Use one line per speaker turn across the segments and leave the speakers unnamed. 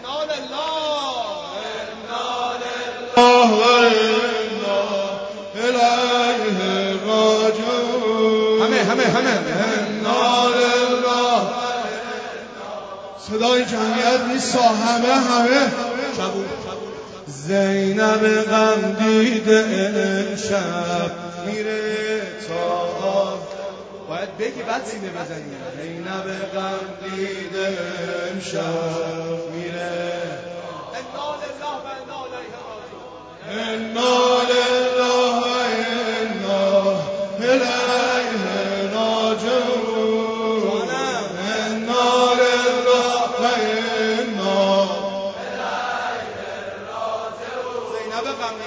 صدای جمعیت نیست، همه زینب غم دیده امشب میره تا باید بگی بعد سینه بزنی. زینب غم دیده امشب میره انا لله و انا الیه راجعون. انا لله و انا زینب غم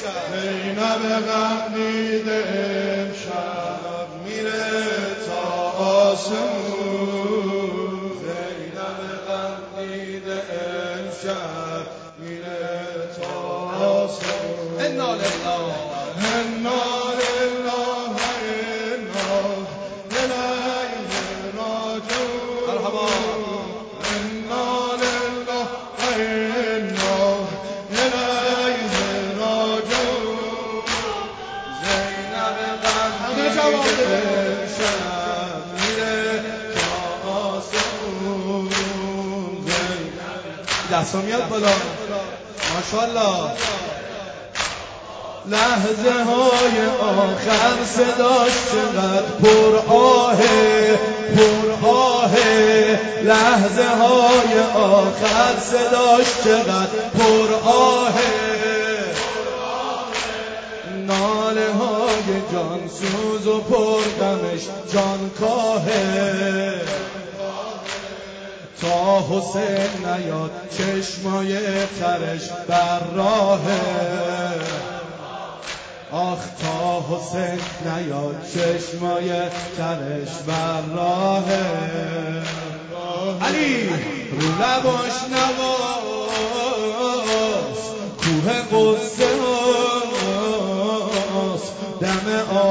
دیده امشب میره تا آسمون. زینب غم دیده امشب میره تا آسمون. انا لله انا لله و انا الیه راجعون. مرحبا. انا لله و انا الیه راجعون. زینب غم دیده امشب میره تا آسمون. دستا میاد بالا ماشاءالله. لحظه های آخر صداش چقدر پر آهه. لحظه های آخر صداش چقدر پر آهه. ناله های جانسوز و پر غمش جان کاهه. تا حسین نیاد چشمای ترش بر راهه. آخ تا حسین نیاد چشمای ترش بر راهه. علی رو لباش نواز کوه قصه هاست. دم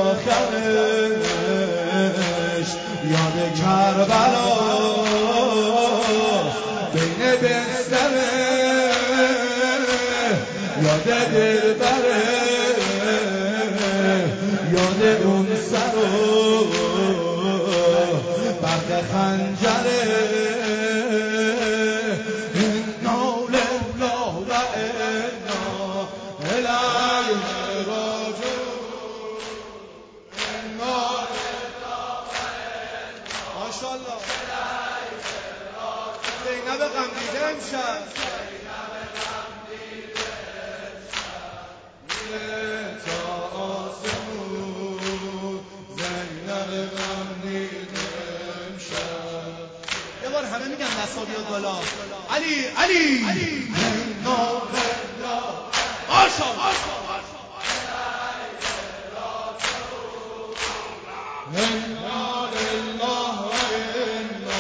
آخرش یاد کربلا بین بستره یاد دلبره یاد اون سر و برق خنجره. انا لله و انا الیه راجعون. انا لله و انا ماشاءالله. زینب غم دیده امشب میره تا آسمون. زینب غم دیده امشب. یه بار همه میگن دستا بیاد بالا. علی انا لله ماشاءالله. انا لله و انا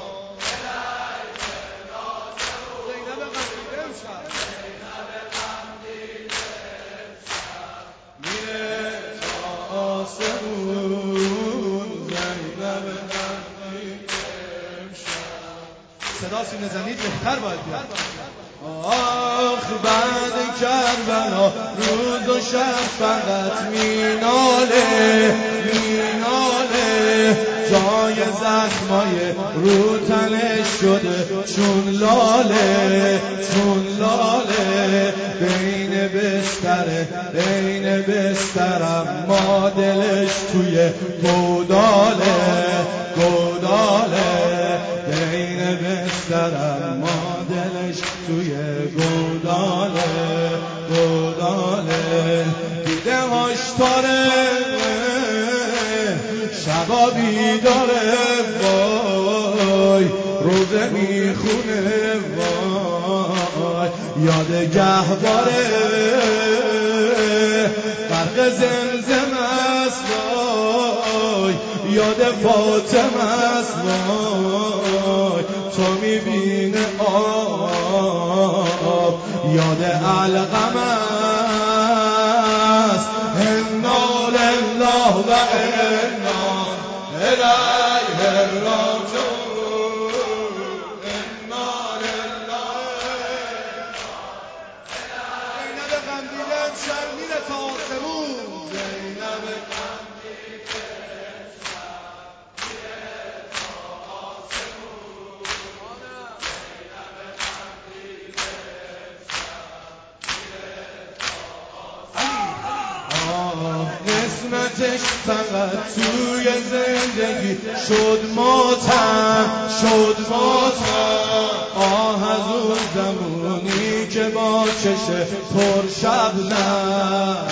زینب غم دیده امشب میره تا آسمون. زینب غم دیده امشب. صدا سینه زنید بهتر باید بیاد. آخ بعد کربلا روز و شب فقط میناله. جای زخمای رو تنش شده چون لاله. بین بسترم ما دلش توی گوداله. بین بسترم ما دلش توی گوداله. دیده هاش تاره شبا بیداره. وای روزه میخونه. وای یاد گهواره غرق زمزم است. وای یاد فاطمه است. وای تو میبینه آب یاد علقم است. انا لله و انا الیه راجعون. انا لله سر میره تا آسمون زینب قسمتش فقط توی زندگی شد ماتم آه از اون زمونی که با چشه پر شبنم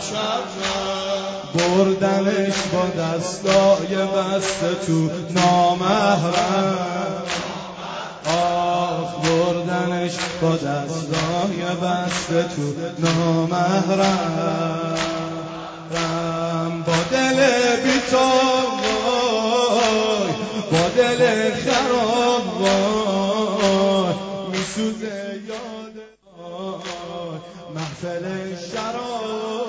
بردنش با دستای بسته تو نامحرم بردنش با دستای بسته تو نامحرم با دل بی‌تاب وای با دل خراب وای میسوزه یاد محفل شراب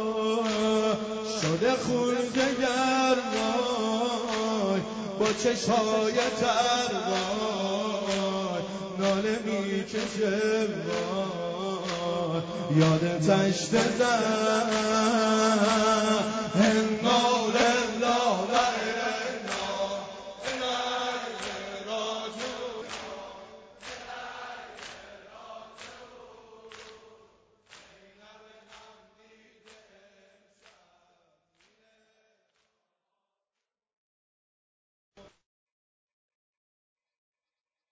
شده خون جگر وای با چشای تر وای ناله میکشه وای یاد تشت زن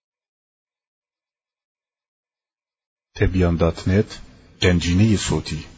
تبیان.net گنجینه صوتی